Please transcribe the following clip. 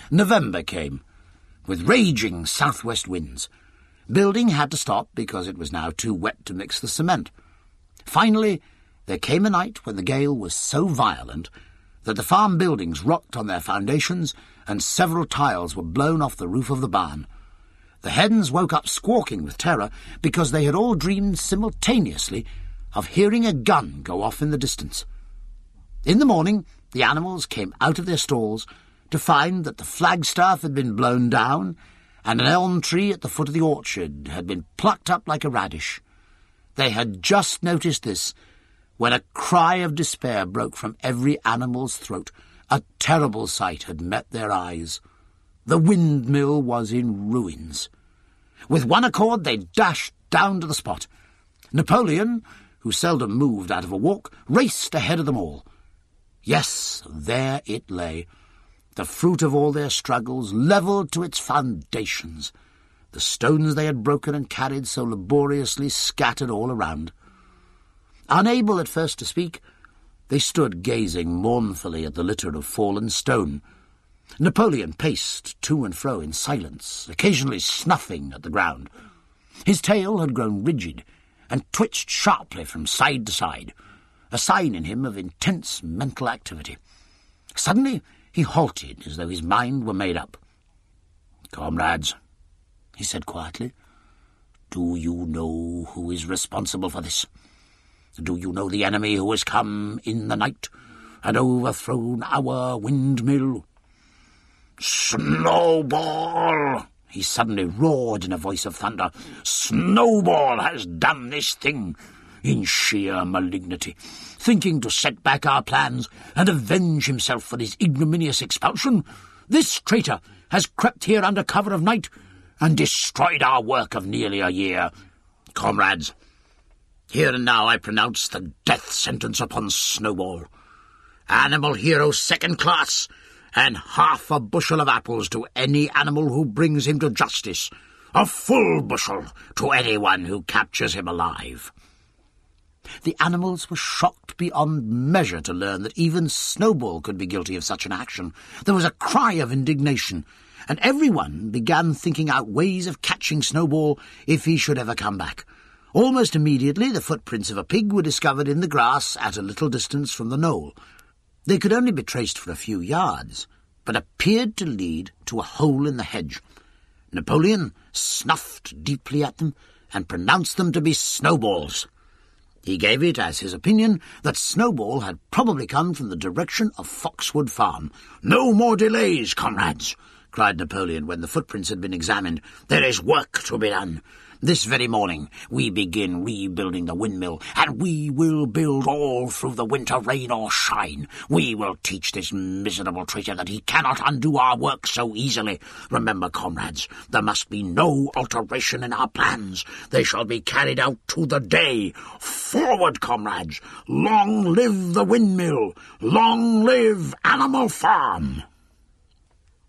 November came, with raging southwest winds. Building had to stop because it was now too wet to mix the cement. Finally, there came a night when the gale was so violent that the farm buildings rocked on their foundations and several tiles were blown off the roof of the barn. The hens woke up squawking with terror because they had all dreamed simultaneously of hearing a gun go off in the distance. In the morning, the animals came out of their stalls to find that the flagstaff had been blown down and an elm tree at the foot of the orchard had been plucked up like a radish. They had just noticed this when a cry of despair broke from every animal's throat. A terrible sight had met their eyes. The windmill was in ruins. With one accord they dashed down to the spot. Napoleon, who seldom moved out of a walk, raced ahead of them all. Yes, there it lay, the fruit of all their struggles, levelled to its foundations, the stones they had broken and carried so laboriously scattered all around. Unable at first to speak, they stood gazing mournfully at the litter of fallen stone. Napoleon paced to and fro in silence, occasionally snuffing at the ground. His tail had grown rigid and twitched sharply from side to side, a sign in him of intense mental activity. Suddenly he halted as though his mind were made up. "Comrades," he said quietly, "do you know who is responsible for this? Do you know the enemy who has come in the night and overthrown our windmill?" "Snowball!" he suddenly roared in a voice of thunder. "Snowball has done this thing in sheer malignity, thinking to set back our plans and avenge himself for his ignominious expulsion. This traitor has crept here under cover of night and destroyed our work of nearly a year. Comrades, here and now I pronounce the death sentence upon Snowball. Animal hero second class, and half a bushel of apples to any animal who brings him to justice. A full bushel to anyone who captures him alive." The animals were shocked beyond measure to learn that even Snowball could be guilty of such an action. There was a cry of indignation, and everyone began thinking out ways of catching Snowball if he should ever come back. Almost immediately the footprints of a pig were discovered in the grass at a little distance from the knoll. They could only be traced for a few yards, but appeared to lead to a hole in the hedge. Napoleon snuffed deeply at them and pronounced them to be Snowballs. He gave it as his opinion that Snowball had probably come from the direction of Foxwood Farm. "No more delays, comrades," cried Napoleon when the footprints had been examined. "There is work to be done. This very morning we begin rebuilding the windmill, and we will build all through the winter, rain or shine. We will teach this miserable traitor that he cannot undo our work so easily. Remember, comrades, there must be no alteration in our plans. They shall be carried out to the day. Forward, comrades! Long live the windmill! Long live Animal Farm!"